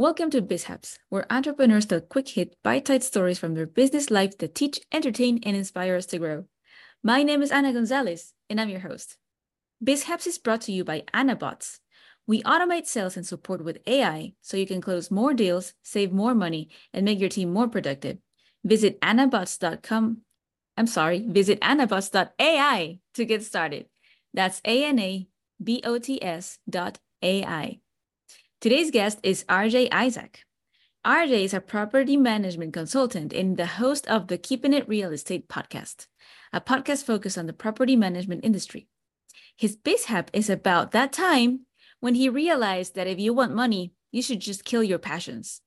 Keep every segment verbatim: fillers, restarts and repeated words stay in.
Welcome to BizHaps, where entrepreneurs tell quick hit, bite-sized stories from their business life that teach, entertain, and inspire us to grow. My name is Ana Gonzalez, and I'm your host. BizHaps is brought to you by AnaBots. We automate sales and support with A I so you can close more deals, save more money, and make your team more productive. Visit anabots dot com. I'm sorry, visit anabots dot A I to get started. That's A N A B O T S dot A I. Today's guest is R J Isaac. R J is a property management consultant and the host of the Keeping It Real Estate podcast, a podcast focused on the property management industry. His BizHap is about that time when he realized that if you want money, you should just kill your passions.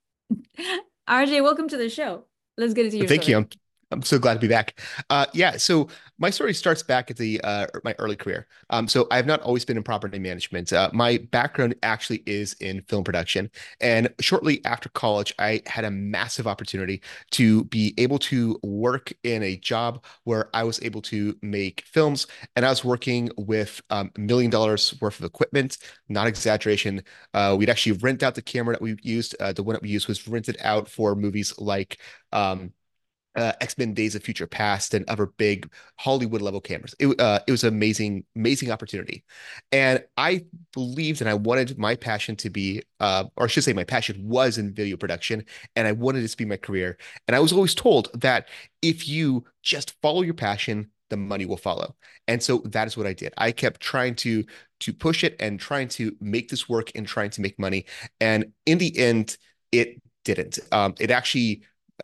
R J, welcome to the show. Let's get into your Thank story. you. I'm, I'm so glad to be back. Uh, yeah, so my story starts back at the uh, my early career. Um, so I've not always been in property management. Uh, my background actually is in film production. And shortly after college, I had a massive opportunity to be able to work in a job where I was able to make films. And I was working with um, a million dollars worth of equipment, not exaggeration. Uh, we'd actually rent out the camera that we used. Uh, the one that we used was rented out for movies like um, uh, X-Men Days of Future Past and other big Hollywood level cameras. It, uh, it was an amazing, amazing opportunity. And I believed and I wanted my passion to be, uh, or I should say my passion was in video production, and I wanted this to be my career. And I was always told that if you just follow your passion, the money will follow. And so that is what I did. I kept trying to to push it and trying to make this work and trying to make money. And in the end, it didn't. Um, it actually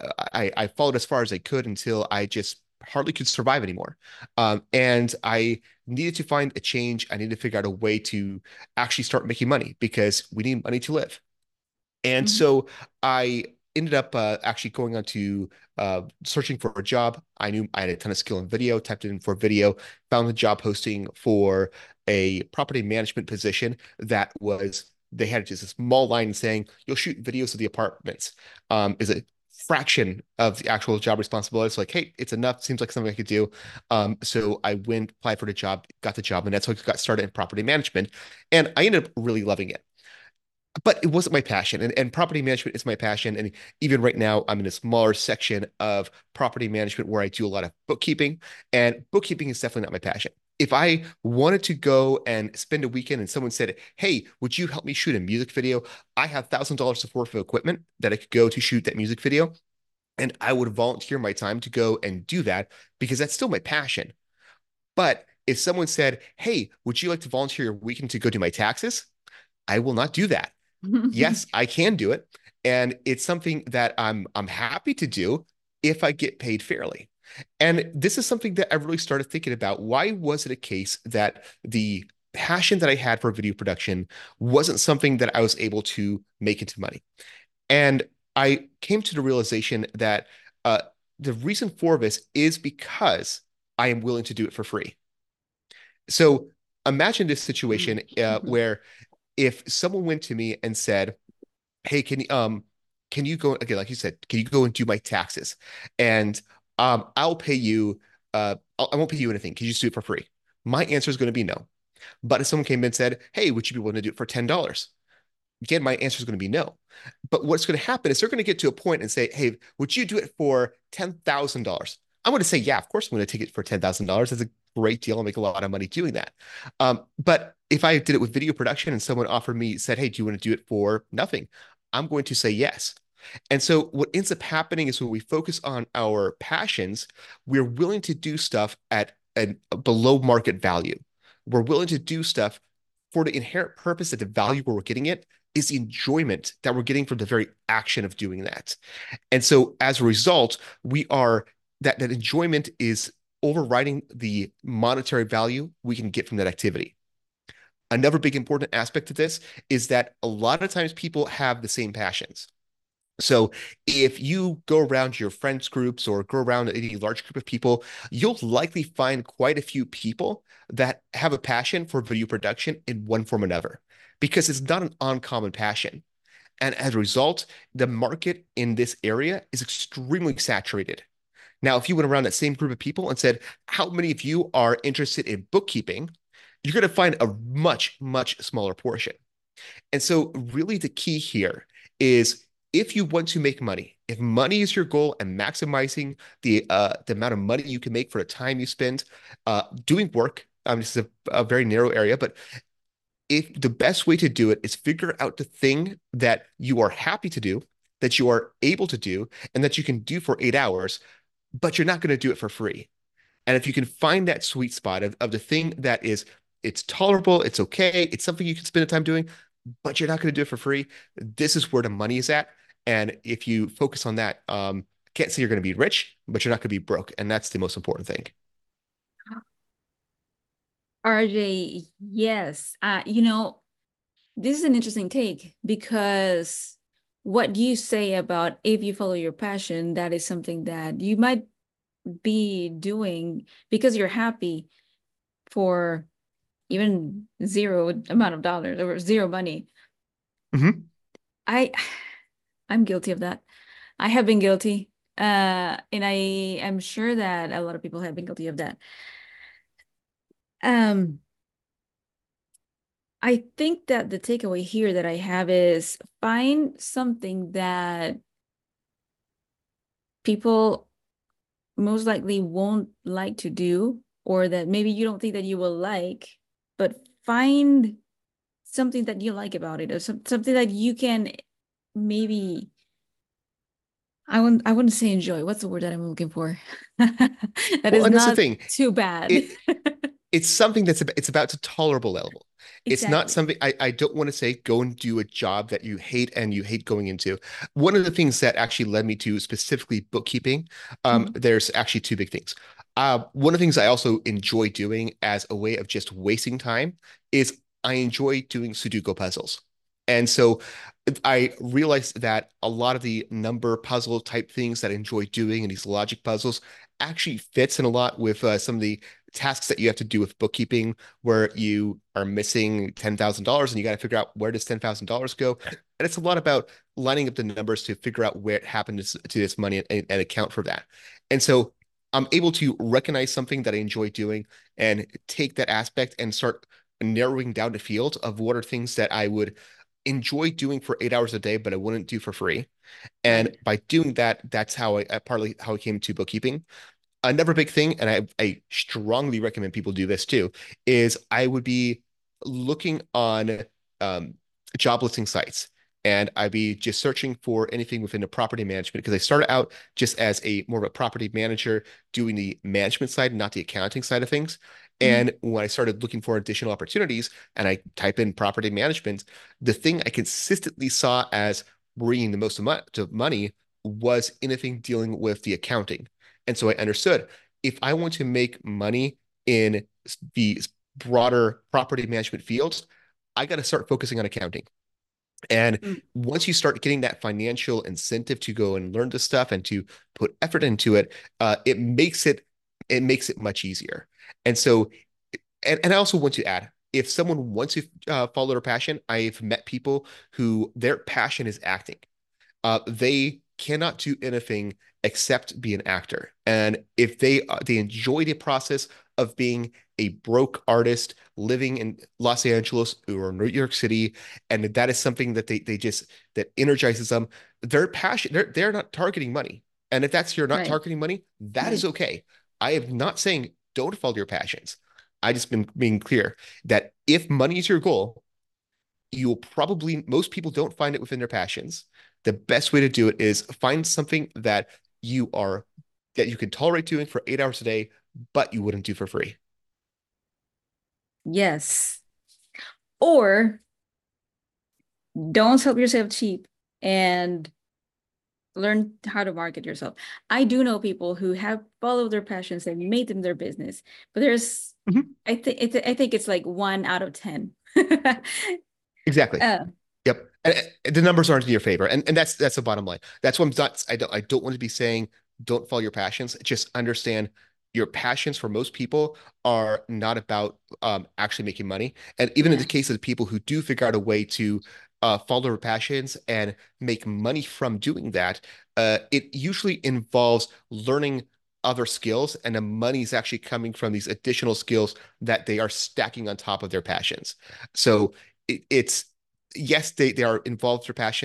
I, I followed as far as I could until I just hardly could survive anymore. Um, and I needed to find a change. I needed to figure out a way to actually start making money because we need money to live. And Mhm. so I ended up uh, actually going on to uh, searching for a job. I knew I had a ton of skill in video, typed it in for video, found a job posting for a property management position that was, they had just a small line saying, you'll shoot videos of the apartments. Um, is a fraction of the actual job responsibilities. Like, hey, it's enough. Seems like something I could do. Um, so I went, applied for the job, got the job, and that's how I got started in property management. And I ended up really loving it, but it wasn't my passion. And, and property management is my passion. And even right now, I'm in a smaller section of property management where I do a lot of bookkeeping. And bookkeeping is definitely not my passion. If I wanted to go and spend a weekend and someone said, hey, would you help me shoot a music video? I have one thousand dollars worth of equipment that I could go to shoot that music video. And I would volunteer my time to go and do that because that's still my passion. But if someone said, hey, would you like to volunteer your weekend to go do my taxes? I will not do that. Yes, I can do it. And it's something that I'm I'm happy to do if I get paid fairly. And this is something that I really started thinking about. Why was it a case that the passion that I had for video production wasn't something that I was able to make into money? And I came to the realization that uh, the reason for this is because I am willing to do it for free. So imagine this situation uh, Mhm. where if someone went to me and said, hey, can you um can you go again, like you said, can you go and do my taxes? And um I'll pay you uh I'll, I won't pay you anything. Can you just do it for free? My answer is going to be no. But if someone came in and said, hey, would you be willing to do it for ten dollars? Again, my answer is going to be no. But what's going to happen is they're going to get to a point and say, hey, would you do it for ten thousand dollars? I'm going to say, yeah, of course I'm going to take it for ten thousand dollars. That's a great deal. I'll make a lot of money doing that. Um, but if I did it with video production and someone offered me, said, hey, do you want to do it for nothing? I'm going to say yes. And so what ends up happening is when we focus on our passions, we're willing to do stuff at a below market value. We're willing to do stuff for the inherent purpose that the value where we're getting it is the enjoyment that we're getting from the very action of doing that. And so as a result, we are that that enjoyment is overriding the monetary value we can get from that activity. Another big important aspect of this is that a lot of times people have the same passions. So if you go around your friends groups or go around any large group of people, you'll likely find quite a few people that have a passion for video production in one form or another, because it's not an uncommon passion. And as a result, the market in this area is extremely saturated. Now, if you went around that same group of people and said, how many of you are interested in bookkeeping? You're going to find a much, much smaller portion. And so, really, the key here is if you want to make money, if money is your goal and maximizing the uh, the amount of money you can make for the time you spend uh, doing work, um, this is a, a very narrow area, but if the best way to do it is figure out the thing that you are happy to do, that you are able to do, and that you can do for eight hours, but you're not going to do it for free. And if you can find that sweet spot of, of the thing that is, it's tolerable, it's okay, it's something you can spend the time doing, but you're not going to do it for free, this is where the money is at. And if you focus on that, um, I can't say you're going to be rich, but you're not going to be broke. And that's the most important thing. R J, yes. Uh, you know, this is an interesting take because what you say about if you follow your passion, that is something that you might be doing because you're happy for even zero amount of dollars or zero money. Mm-hmm. I I'm guilty of that. I have been guilty. Uh, and I am sure that a lot of people have been guilty of that. Um, I think that the takeaway here that I have is find something that people most likely won't like to do, or that maybe you don't think that you will like, but find something that you like about it, or some, something that you can maybe, I wouldn't I wouldn't say enjoy. What's the word that I'm looking for? That Well, is and that's the not thing. too bad. It it's something that's it's about to tolerable level. It's not Exactly. something I, I don't want to say go and do a job that you hate and you hate going into. One of the things that actually led me to specifically bookkeeping, um, Mhm. there's actually two big things. Uh, one of the things I also enjoy doing as a way of just wasting time is I enjoy doing Sudoku puzzles. And so I realized that a lot of the number puzzle type things that I enjoy doing and these logic puzzles actually fits in a lot with uh, some of the tasks that you have to do with bookkeeping where you are missing ten thousand dollars and you got to figure out where does ten thousand dollars go. And it's a lot about lining up the numbers to figure out where it happened to, to this money and, and account for that. And so I'm able to recognize something that I enjoy doing and take that aspect and start narrowing down the field of what are things that I would enjoy doing for eight hours a day, but I wouldn't do for free. And Right. by doing that, that's how I, partly how I came to bookkeeping. Another big thing, and I, I strongly recommend people do this too, is I would be looking on um, job listing sites and I'd be just searching for anything within the property management because I started out just as a more of a property manager doing the management side, not the accounting side of things. Mhm. And when I started looking for additional opportunities and I type in property management, the thing I consistently saw as bringing the most amount of money was anything dealing with the accounting. And so I understood if I want to make money in the broader property management fields, I got to start focusing on accounting. And Mm. once you start getting that financial incentive to go and learn this stuff and to put effort into it, uh, it makes it it makes it much easier. And so, and, and I also want to add, if someone wants to uh, follow their passion, I've met people who their passion is acting. Uh, they cannot do anything except be an actor. And if they uh, they enjoy the process of being a broke artist living in Los Angeles or New York City, and that is something that they they just that energizes them, their passion, they're they're not targeting money. And if that's you're not Right. targeting money, that is Right. okay. I am not saying don't follow your passions. I just been being clear that if money is your goal, you'll probably most people don't find it within their passions. The best way to do it is find something that you are that you can tolerate doing for eight hours a day, but you wouldn't do for free. Yes. Or don't sell yourself cheap and learn how to market yourself. I do know people who have followed their passions and made them their business, but there's, Mhm. I think it's, I think it's like one out of ten. Exactly. uh, Yep. And, and the numbers aren't in your favor. And and that's that's the bottom line. That's what I'm not I don't I don't want to be saying don't follow your passions. Just understand your passions for most people are not about um actually making money. And even in the yeah, case of the people who do figure out a way to uh follow their passions and make money from doing that, uh it usually involves learning other skills and the money is actually coming from these additional skills that they are stacking on top of their passions. So it, it's yes, they, they are involved with their passions,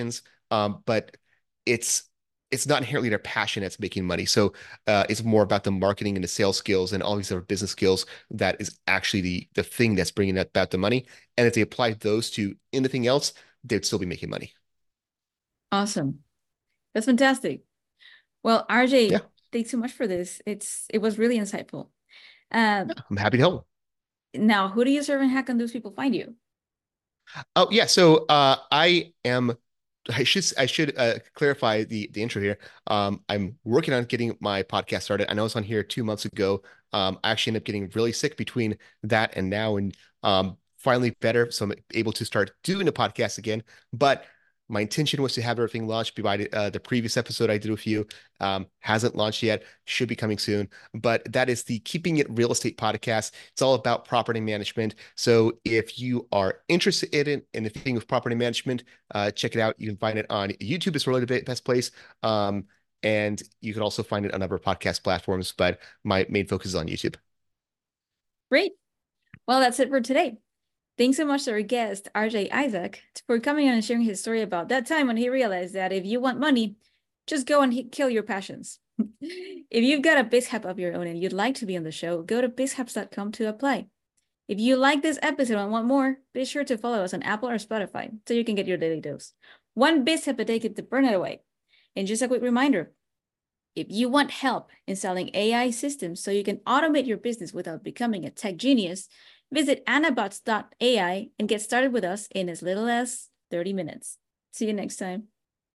Um, but it's it's not inherently their passion that's making money. So uh, it's more about the marketing and the sales skills and all these other business skills that is actually the the thing that's bringing that about the money. And if they applied those to anything else, they'd still be making money. Awesome. That's fantastic. Well, R J, Yeah, thanks so much for this. It's it was really insightful. Uh, yeah, I'm happy to help. now, who do you serve and how can those people find you? Oh yeah, so uh, I am. I should I should uh, clarify the the intro here. Um, I'm working on getting my podcast started. I know I was on here two months ago. Um, I actually ended up getting really sick between that and now, and um, finally better, so I'm able to start doing a podcast again. But my intention was to have everything launched by uh, the previous episode I did with you. Um, hasn't launched yet. Should be coming soon. But that is the Keeping It Real Estate podcast. It's all about property management. So if you are interested in anything with property management, uh, check it out. You can find it on YouTube. It's really the best place. Um, and you can also find it on other podcast platforms, but my main focus is on YouTube. Great. Well, that's it for today. Thanks so much to our guest, R J Isaac, for coming on and sharing his story about that time when he realized that if you want money, just go and kill your passions. If you've got a BizHub of your own and you'd like to be on the show, go to bizhubs dot com to apply. If you like this episode and want more, be sure to follow us on Apple or Spotify so you can get your daily dose. One BizHub a day gets the burnout away. And just a quick reminder, if you want help in selling A I systems so you can automate your business without becoming a tech genius, visit anabots dot A I and get started with us in as little as thirty minutes. See you next time.